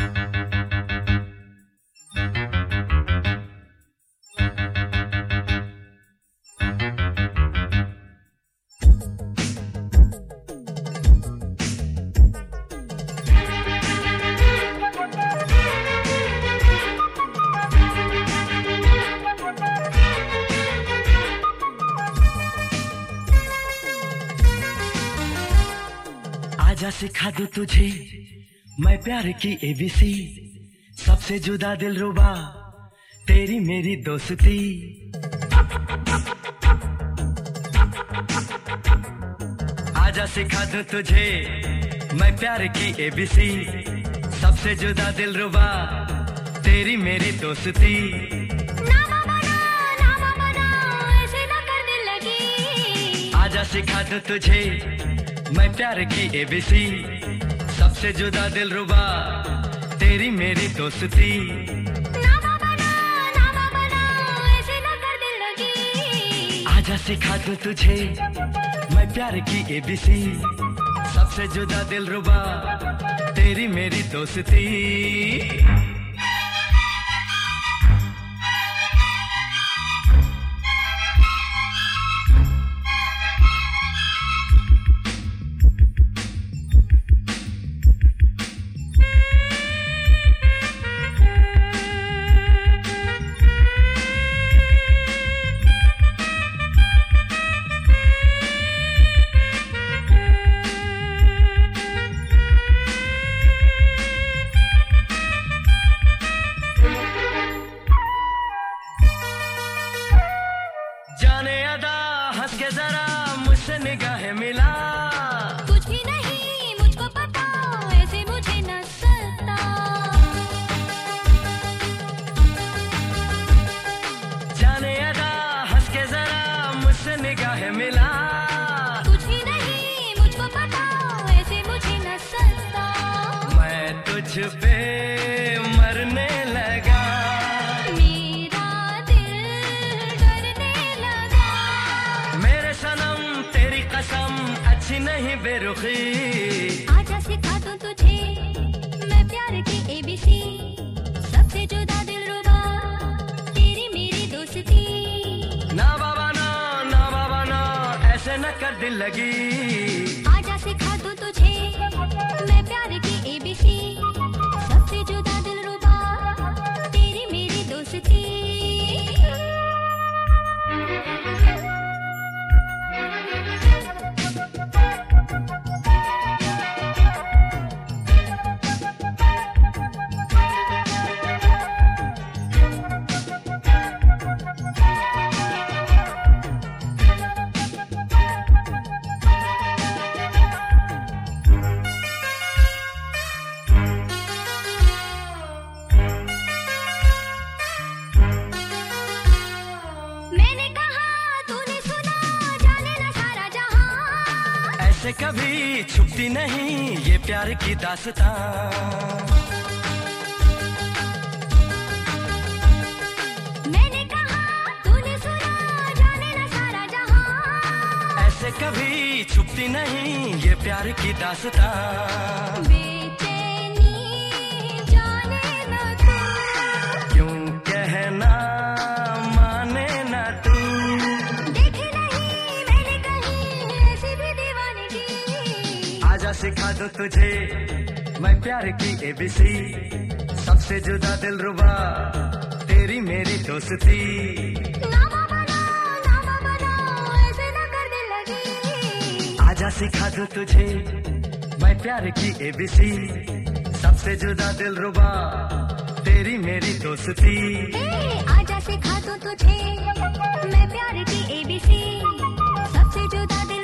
आजा सिखा दूं तुझे मैं प्यार की एबीसी, सबसे जुदा दिलरुबा तेरी मेरी दोस्ती। आजा सिखा दूं तुझे मैं प्यार की एबीसी, सबसे जुदा दिलरुबा तेरी मेरी दोस्ती। ऐसे ना कर दिल लगी। आजा सिखा दूं तुझे मैं प्यार की एबीसी, सबसे जुदा दिलरुबा तेरी मेरी दोस्ती। ऐसे ना कर दिल लगी। आजा सिखा दूं तुझे मैं प्यार की एबीसी, सबसे जुदा दिलरुबा तेरी मेरी दोस्ती। जाने अदा हंस के जरा मुझसे निगाहें मिला, कुछ भी नहीं मुझको पता, ऐसे मुझे न सता। जाने अदा हंस के जरा मुझसे निगाहें मिला, कुछ भी नहीं मुझको पता, ऐसे मुझे न सता। मैं तुझ पे मरने लगा, मेरा दिल डरने लगा। मेरे सनम तेरी कसम अच्छी नहीं बेरुखी। आजा सिखा दूं तुझे मैं प्यार की एबीसी, सबसे जुदा दिलरुबा तेरी मेरी दोस्ती। ना बाबा ना ऐसे न कर दिल लगी। आजा सिखा दूं तुझे मैं प्यार की एबीसी, सबसे जुदा दिलरुबा तेरी मेरी दोस्ती। मैंने कहा तूने सुना, जाने ना सारा जहां। ऐसे कभी छुपती नहीं ये प्यार की दास्तां। मैंने कहा तूने सुना, जाने ना सारा जहां। ऐसे कभी छुपती नहीं ये प्यार की दास्तां। बेचैनी जाने ना तू, क्यों कहना माने ना तू। देखे नहीं मैंने कहीं ऐसी भी दीवानगी। आजा सिखा दूं तुझे मैं प्यार की एबीसी, सबसे जुदा दिलरुबा तेरी मेरी दोस्ती। ना बाबा ना, ऐसे ना कर दिल लगी। आजा सिखा दूं तुझे मैं प्यार की एबीसी, सबसे जुदा दिलरुबा तेरी मेरी दोस्ती। आजा सिखा दूं तुझे मैं प्यार की एबीसी, सबसे जुदा दिल